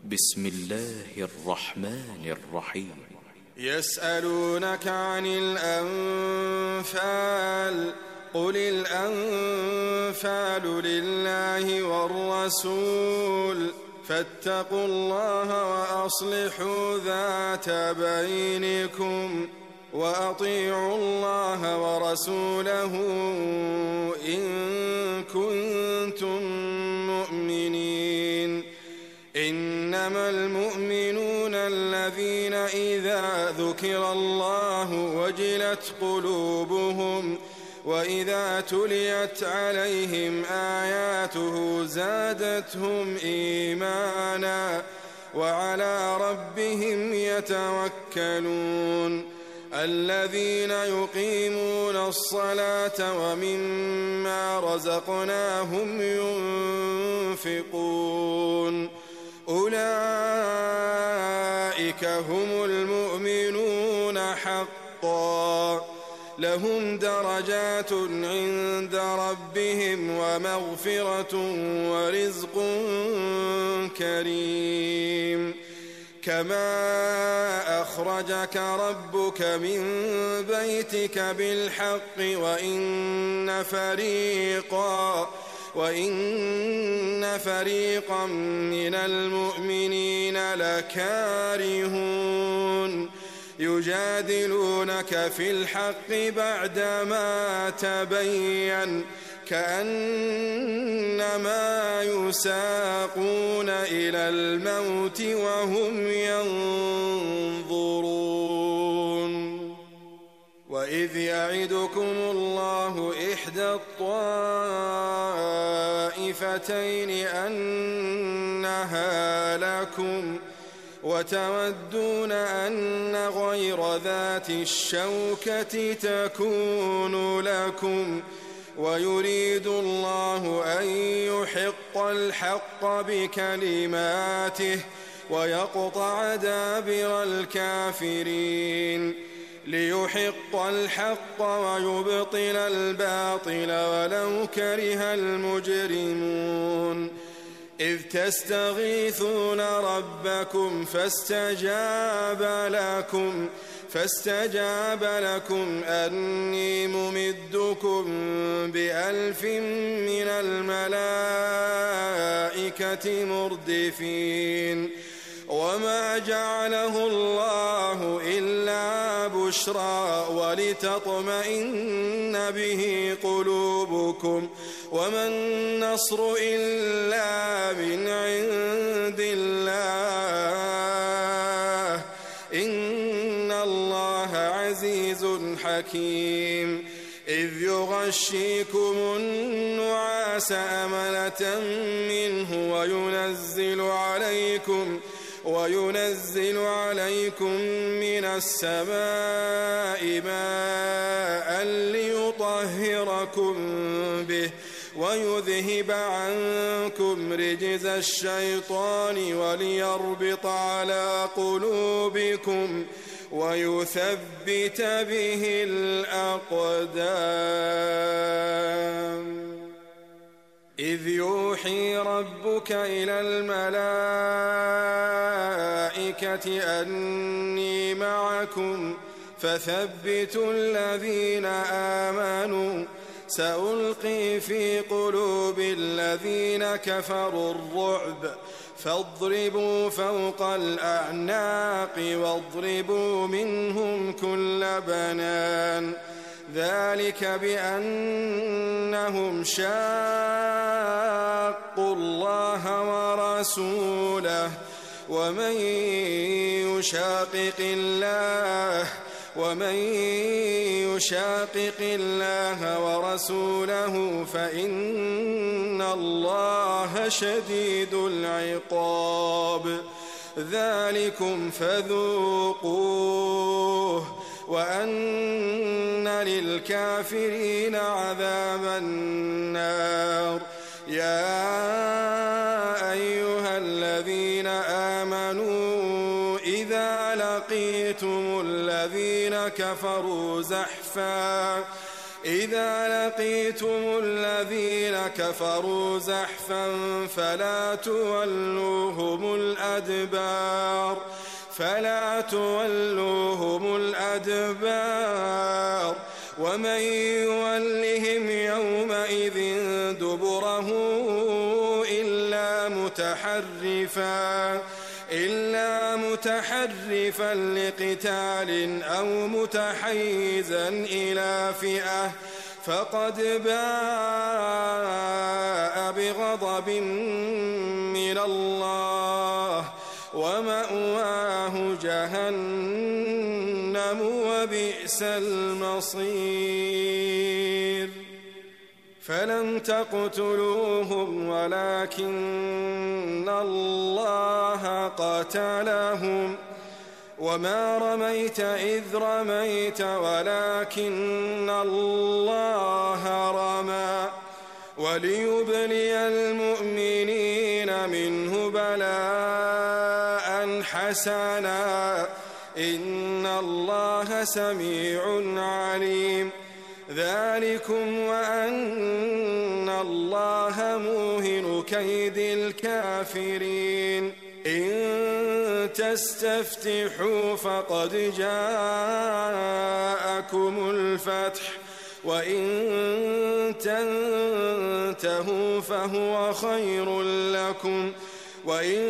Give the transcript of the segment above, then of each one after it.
بسم الله الرحمن الرحيم. يسألونك عن الأنفال قل الأنفال لله والرسول فاتقوا الله وأصلحوا ذات بينكم وأطيعوا الله ورسوله إن كنتم مؤمنين. إنما المؤمنون الذين إذا ذكر الله وجلت قلوبهم وإذا تليت عليهم آياته زادتهم إيمانا وعلى ربهم يتوكلون. الذين يقيمون الصلاة ومما رزقناهم ينفقون أولئك هم المؤمنون حقا لهم درجات عند ربهم ومغفرة ورزق كريم. كما أخرجك ربك من بيتك بالحق وإن فريقا من المؤمنين لكارهون يجادلونك في الحق بعدما تبين كأنما يساقون إلى الموت وهم ينظرون. وإذ يعدكم الله إحدى الطائفتين أنها لكم وتودون أن غير ذات الشوكة تكون لكم ويريد الله أن يحق الحق بكلماته ويقطع دابر الكافرين ليحق الحق ويبطل الباطل ولو كره المجرمون. إذ تستغيثون ربكم فاستجاب لكم أني ممدكم ب1000 من الملائكة مردفين. وما جعله الله إلا بشرى ولتطمئن به قلوبكم وما النصر إلا من عند الله إن الله عزيز حكيم. إذ يغشيكم النعاس أمنة منه وينزل عليكم من السماء ماء ليطهركم به ويذهب عنكم رجز الشيطان وليربط على قلوبكم ويثبت به الأقدام. إذ يوحي ربك إلى الملائكة أني معكم فثبتوا الذين آمنوا سألقي في قلوب الذين كفروا الرعب فاضربوا فوق الأعناق واضربوا منهم كل بنان. ذلك بأنهم شاقوا الله ورسوله ومن يشاقق الله ورسوله فإن الله شديد العقاب. ذلكم فذوقوه وأن للكافرين عذاب النار. يا أيها الذين آمنوا إذا لقيتم الذين كفروا إذا لقيتم الذين كفروا زحفا فلا تولوهم الأدبار ومن يولهم يومئذ دبره إلا متحرفا لقتال أو متحيزا إلى فئة فقد باء بغضب من الله ومأواه جهنم وبئس المصير فلم تقتلوهم ولكن الله قتلهم وما رميت إذ رميت ولكن الله رمى وليبلي المؤمنين منه بلاء حسنا إن الله سميع عليم ذلكم وأن الله موهن كيد الكافرين إن تستفتحوا فقد جاءكم الفتح وإن تنتهوا فهو خير لكم وإن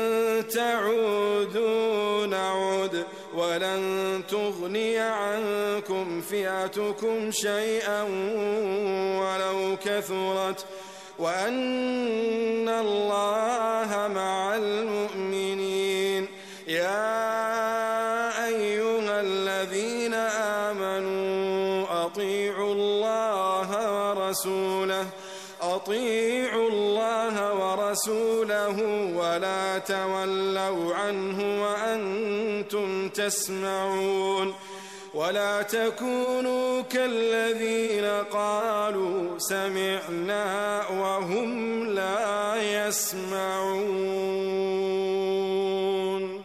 تعودوا نعد ولن تغني عنكم فئتكم شيئا ولو كثرت وأن الله مع المؤمنين يا أيها الذين آمنوا أطيعوا الله ورسوله ولا تولوا عنه وأنتم تسمعون ولا تكونوا كالذين قالوا سمعنا وهم لا يسمعون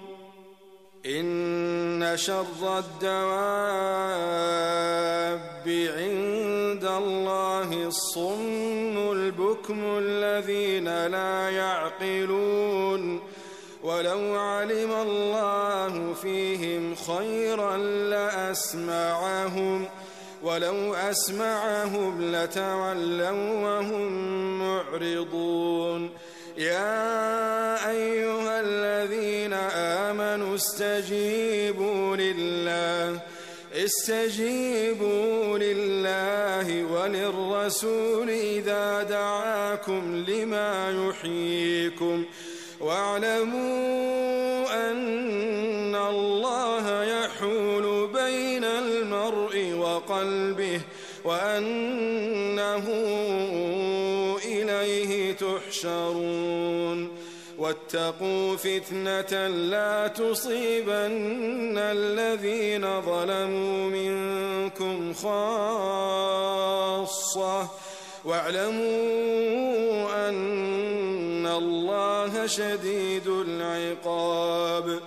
إن شر الدواب عند الله الصم البكم الذين لا يعقلون ولو علم الله فيهم خيرا لأسمعهم ولو أسمعهم لتولوا وهم معرضون يا أيها الذين آمنوا استجيبوا لله وللرسول إذا دعاكم لما يحييكم واعلموا أن الله يحول بين المرء وقلبه وأنه إليه تحشرون واتقوا فتنة لا تصيبن الذين ظلموا منكم خاصة واعلموا أن الله شديد العقاب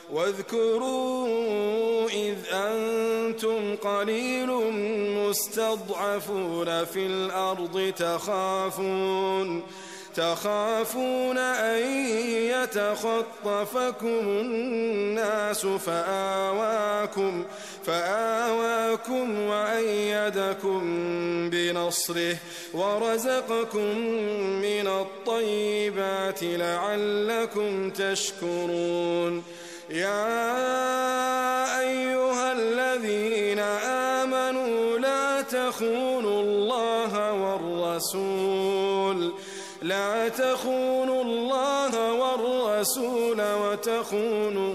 واذكروا إذ أنتم قليل مستضعفون في الأرض تخافون أن يتخطفكم الناس فآواكم وأيدكم بنصره ورزقكم من الطيبات لعلكم تشكرون يا أيها الذين آمنوا لا تخونوا الله والرسول وتخونوا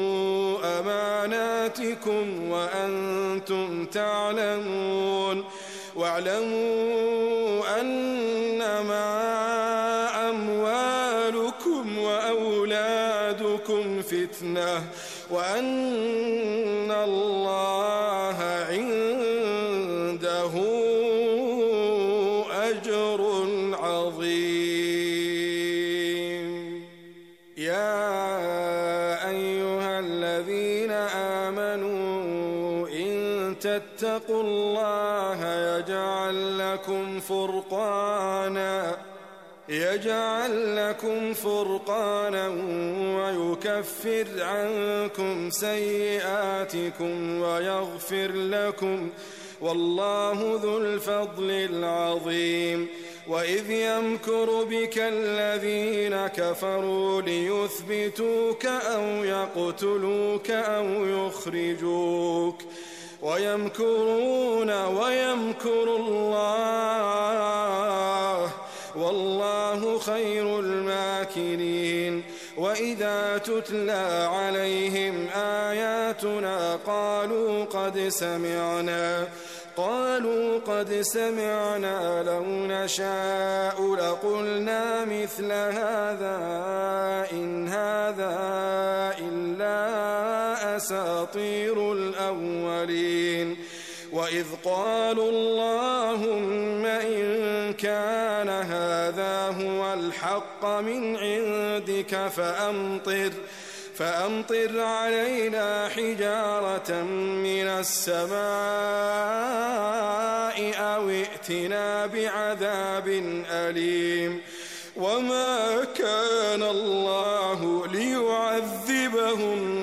أماناتكم وأنتم تعلمون واعلموا أنما أموالكم وأولادكم فتنة وأن الله عنده أجر عظيم يا أيها الذين آمنوا إن اتقوا الله يجعل لكم فرقانا ويكفر عنكم سيئاتكم ويغفر لكم، والله ذو الفضل العظيم. وإذ يمكر بك الذين كفروا ليثبتوك أو يقتلوك أو يخرجوك، ويمكرون ويمكر الله والله خير الماكرين. وإذا تتلى عليهم آياتنا قالوا قد سمعنا لو نشاء لقلنا مثل هذا إن هذا إلا أساطير الأولين. وإذ قالوا اللهم إن كان هذا هو الحق من عندك فأمطر علينا حجارة من السماء أو ائتنا بعذاب أليم. وما كان الله ليعذبهم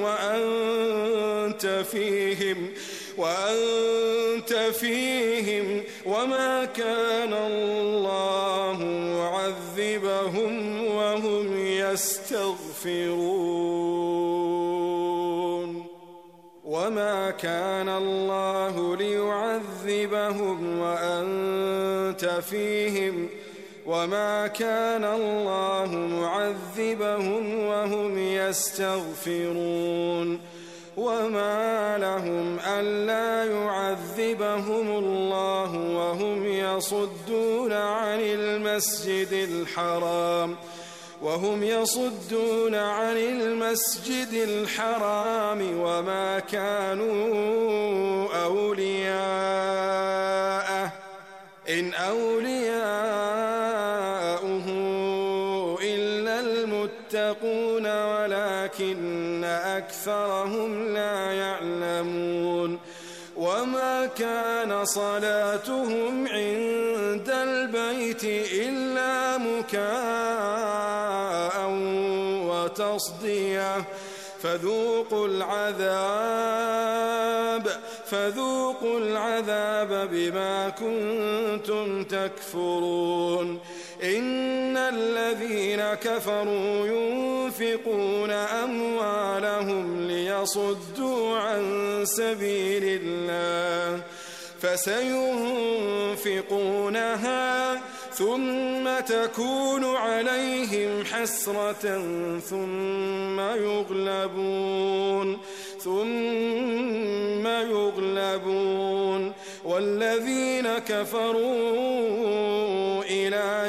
وأنت فيهم وما كان الله معذبهم وهم يستغفرون. وما كان الله ليعذبهم وأنت فيهم وما كان الله معذبهم وهم يستغفرون. وما لهم ألا يعذبهم الله وهم يصدون عن المسجد الحرام وما كانوا أولياءه إن أولياؤه إلا المتقون ولكن أكثرهم لا يعلمون. وما كان صلاتهم عند البيت إلا مكاء وتصدية فذوقوا العذاب بما كنتم تكفرون. إن الذين كفروا ينفقون أموالهم ليصدوا عن سبيل الله فسينفقونها ثم تكون عليهم حسرة ثم يغلبون والذين كفروا إلى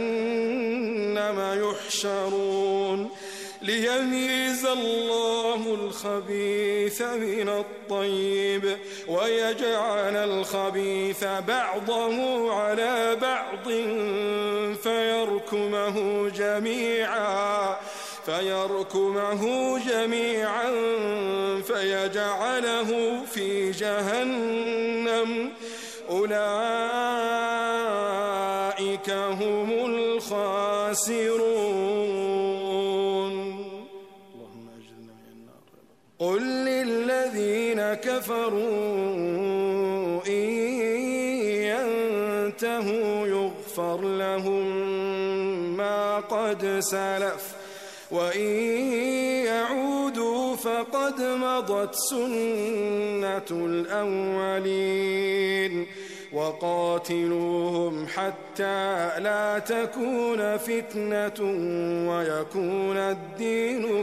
جهنم يحشرون ليميز الله الخبيث من الطيب ويجعل الخبيث بعضه على بعض فيركمه جميعا فيجعله في جهنم أولئك هم الخاسرون. اللهم أجرنا من النار. قل للذين كفروا إن ينتهوا يغفر لهم ما قد سلف وإن يعودوا فقد مضت سنة الأولين. وقاتلوهم حتى لا تكون فتنة ويكون الدين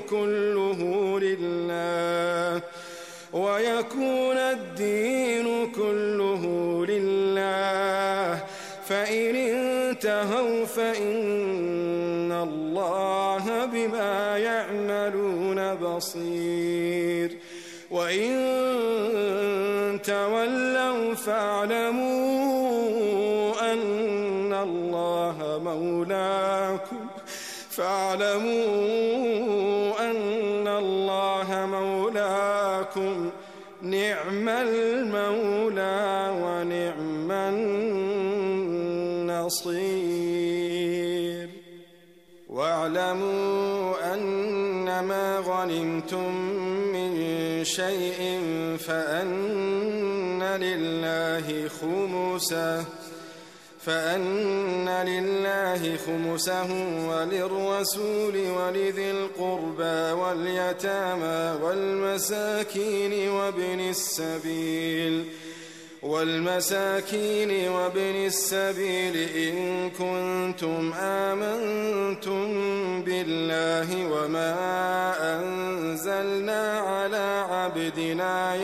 كله لله فإن انتهوا فإن الله بما يعملون بصير. وإن تولوا فاعلموا أن الله مولاكم نعم المولى ونعم النصير. واعلموا أنما غنمتم من شيء فأن لله خمسه وللرسول ولذي القربى واليتامى والمساكين وابن السبيل إن كنتم آمنتم بالله وما أنزلنا على عبدنا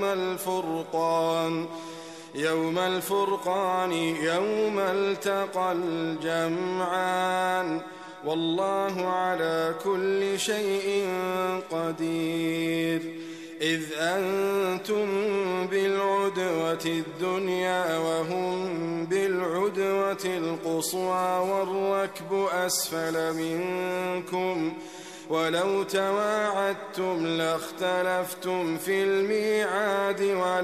يوم الفرقان يوم التقى الجمعان والله على كل شيء قدير. إذ أنتم بالعدوة الدنيا وهم بالعدوة القصوى والركب أسفل منكم ولو تواعدتم لاختلفتم في الميعاد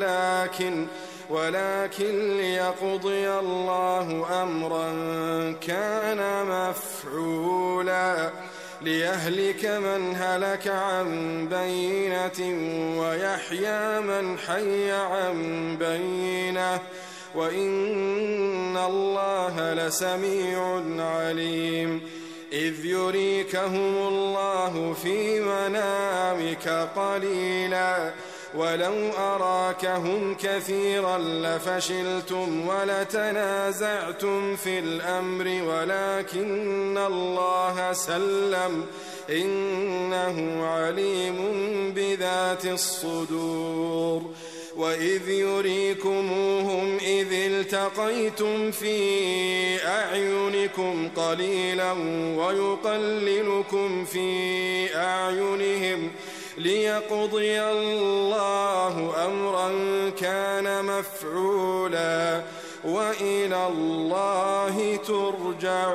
ولكن ليقضي الله أمرا كان مفعولا ليهلك من هلك عن بينة ويحيى من حي عن بينة وإن الله لسميع عليم. إذ يريكهم الله في منامك قليلا ولو أراكهم كثيرا لفشلتم ولتنازعتم في الأمر ولكن الله سلم إنه عليم بذات الصدور. وإذ يريكموهم إذ التقيتم في أعينكم قليلا ويقللكم في أعينهم ليقضي الله أمرا كان مفعولا وإلى الله ترجع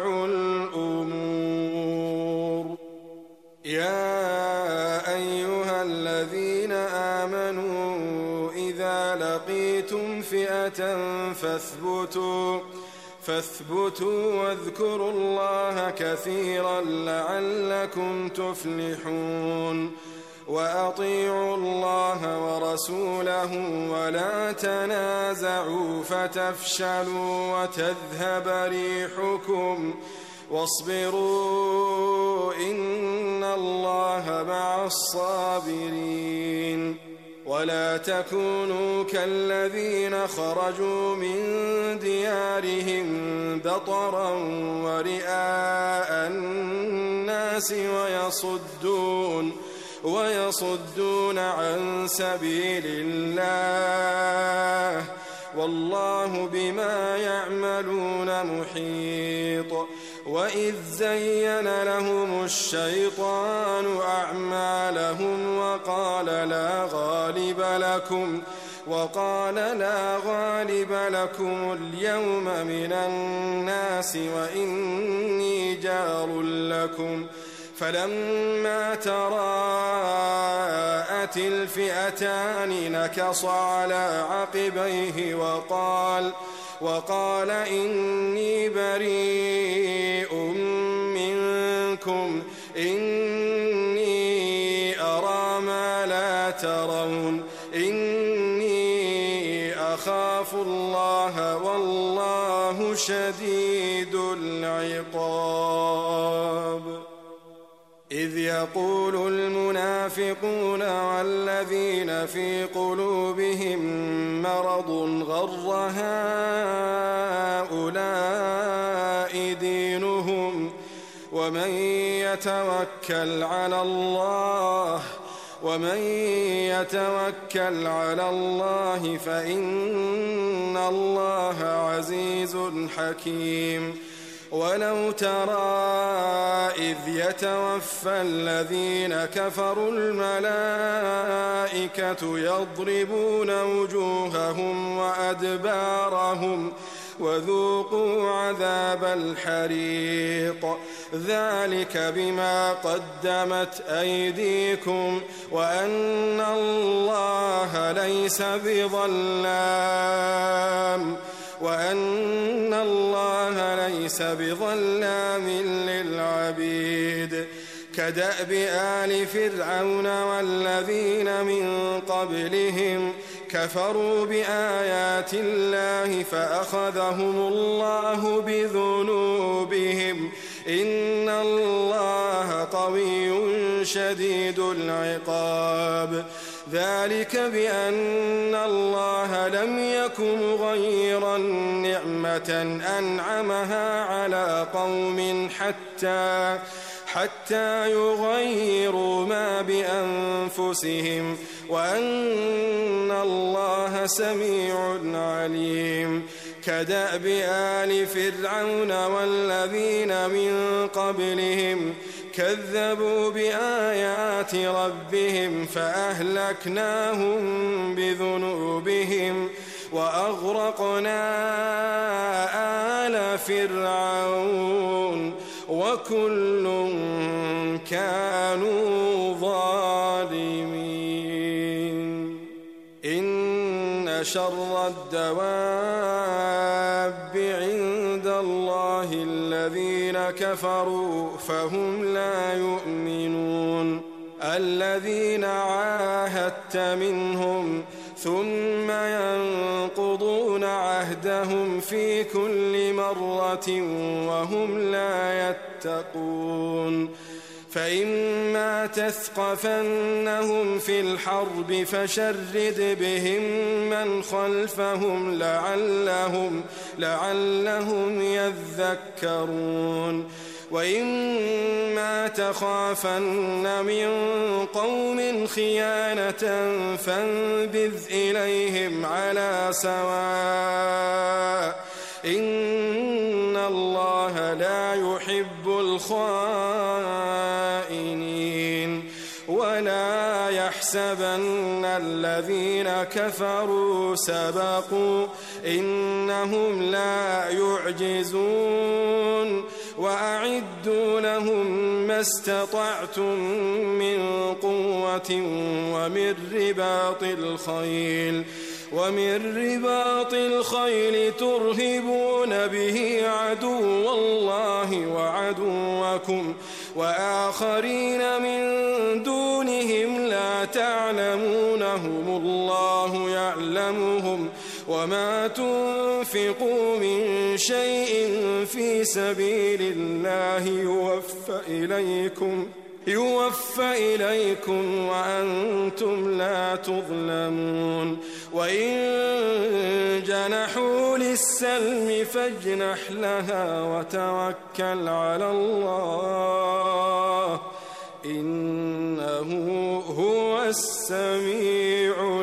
الأمور. يا أيها الذين آمنوا إذا لقيتم فئة فاثبتوا واذكروا الله كثيرا لعلكم تفلحون. وأطيعوا الله ورسوله ولا تنازعوا فتفشلوا وتذهب ريحكم واصبروا إن الله مع الصابرين. ولا تكونوا كالذين خرجوا من ديارهم بطرا ورئاء الناس ويصدون عن سبيل الله والله بما يعملون محيط. وإذ زين لهم الشيطان أعمالهم وقال لا غالب لكم اليوم من الناس وإني جار لكم فلما تراءت الفئتان نكص على عقبيه وقال إني بريء منكم إني أرى ما لا ترون إني أخاف الله والله شديد العقاب. إذ يقول المنافقون والذين في قلوبهم مرض غر هؤلاء دينهم ومن يتوكل على الله فإن الله عزيز حكيم. ولو ترى إذ يتوفى الذين كفروا الملائكة يضربون وجوههم وذوقوا عذاب الحريق ذلك بما قدمت أيديكم وأن الله ليس بظلام للعبيد كدأب آل فرعون والذين من قبلهم كفروا بآيات الله فأخذهم الله بذنوبهم إن الله قوي شديد العقاب ذلك بأن الله لم يك مغيرا نعمة أنعمها على قوم حتى يغيروا ما بأنفسهم وأن الله سميع عليم كدأب آل فرعون والذين من قبلهم كذبوا بآيات ربهم فأهلكناهم بذنوبهم وأغرقنا آل فرعون وكل كانوا ظالمين إن شر الدواب عند الله الذين كفروا فهم لا يؤمنون الذين عاهدت منهم ثم ينقضون عهدهم في كل مرة وهم لا يتقون فإما تثقفنهم في الحرب فشرد بهم من خلفهم لعلهم يذكرون وإما تخافن من قوم خيانة فانبذ إليهم على سواء إن الله لا يحب الخائنين ولا يحسبن الذين كفروا سبقوا إنهم لا يعجزون وأعدوا لهم ما استطعتم من قوة ومن رباط الخيل ترهبون به عدو الله وعدوكم وآخرين من دونهم لا تعلمونهم الله يعلمهم وما تنفقوا من شيء في سبيل الله يوفى إليكم وأنتم لا تظلمون وإن جنحوا للسلم فاجنح لها وتوكل على الله إنه هو السميع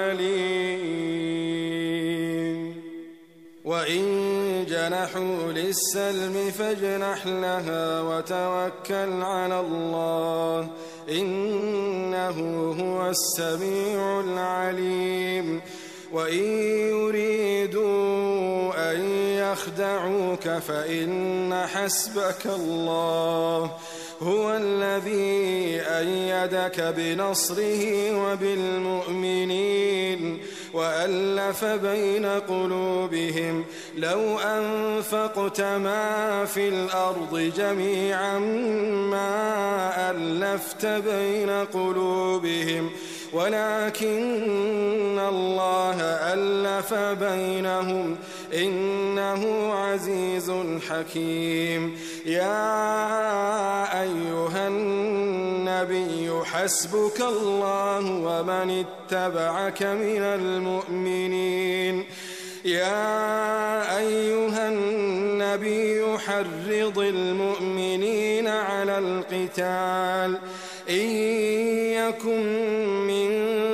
العليم وإن جنحوا للسلم فاجنح لها وتوكل على الله إنه هو السميع العليم وإن يريدوا أن يخدعوك فإن حسبك الله هو الذي أيدك بنصره وبالمؤمنين وألف بين قلوبهم لو أنفقت ما في الأرض جميعا ما ألفت بين قلوبهم ولكن الله ألف بينهم إنه عزيز حكيم يا أيها النبي حسبك الله ومن اتبعك من المؤمنين يا أيها النبي حرض المؤمنين على القتال إن يكن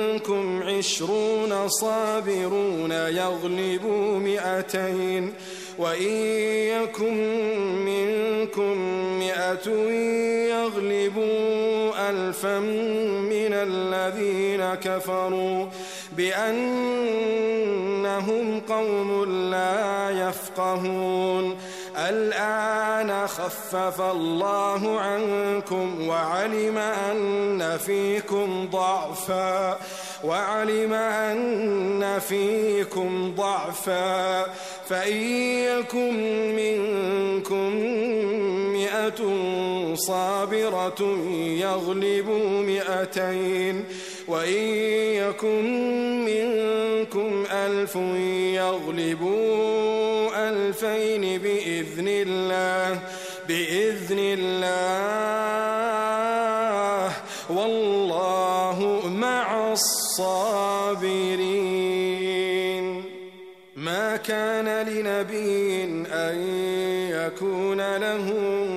منكم 20 صابرون يغلبوا 200 وإن يكن منكم 100 يغلبوا 1000 من الذين كفروا بأنهم قوم لا يفقهون. الآن خفف الله عنكم وعلم أن فيكم ضعفا فإن يكن منكم 100 صابرة يغلبوا 200 وإن يكن منكم 1000 يغلبوا 2000 بإذن الله والله مع الصابرين. ما كان لنبي أن يكون له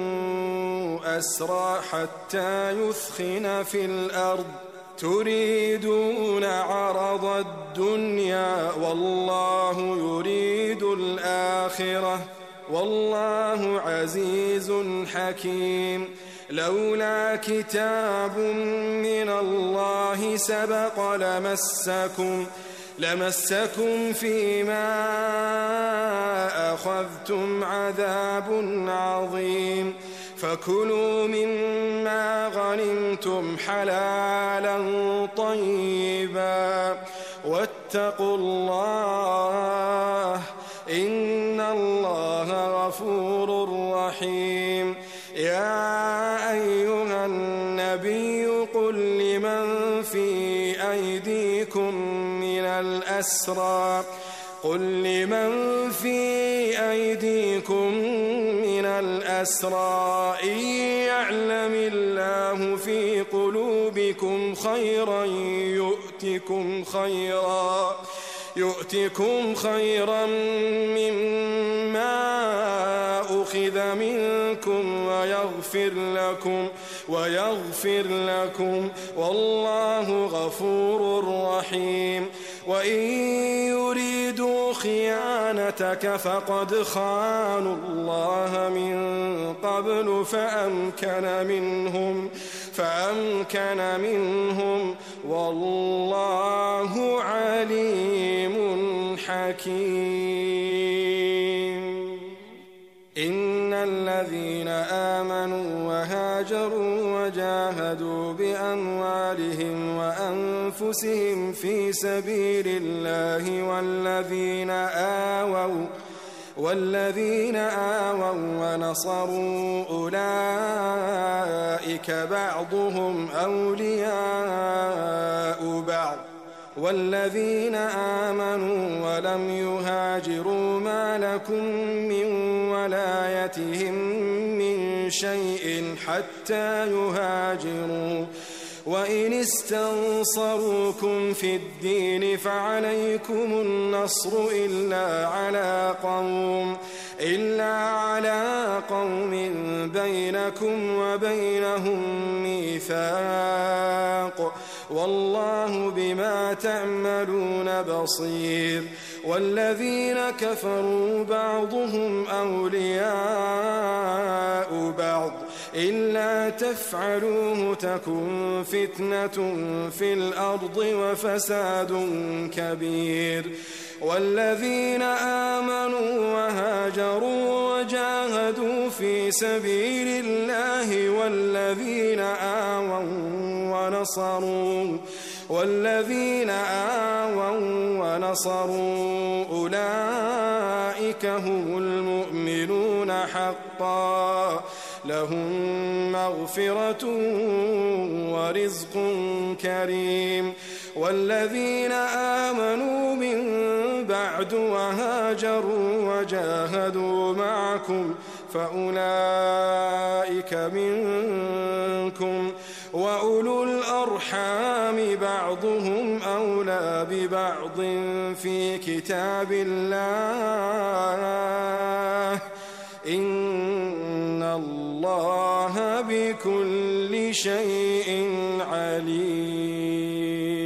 أسرى حتى يثخن في الأرض تريدون عرض الدنيا والله يريد الآخرة والله عزيز حكيم. لولا كتاب من الله سبق لمسكم فيما أخذتم عذاب عظيم. فكلوا مما غنمتم حلالا طيبا واتقوا الله إن الله غفور رحيم. يا أيها النبي قل لمن في أيديكم من الأسرى إن يعلم الله في قلوبكم خيرا يؤتكم خيرا مما أخذ منكم ويغفر لكم والله غفور رحيم. وإن يريدوا خيانتك فقد خانوا الله من قبل فأمكن منهم والله عليم حكيم. إن الذين آمنوا وهاجروا وجاهدوا بأموالهم وأنفسهم في سبيل الله والذين آووا ونصروا أولئك بعضهم أولياء بعض والذين آمنوا ولم يهاجروا ما لكم من ولايتهم من شيء حتى يهاجروا. وإن استنصروكم في الدين فعليكم النصر إلا على قوم بينكم وبينهم ميثاق والله بما تعملون بصير. والذين كفروا بعضهم أولياء بعض إلا تفعلوه تكن فتنة في الأرض وفساد كبير. والذين آمنوا وهاجروا وجاهدوا في سبيل الله والذين آووا ونصروا أولئك هم المؤمنون حقا لهم مغفرة ورزق كريم. والذين آمنوا من بعد وهاجروا وجاهدوا معكم فأولئك منكم وأولو الأرحام بعضهم أولى ببعض في كتاب الله إن الله بكل شيء عليم.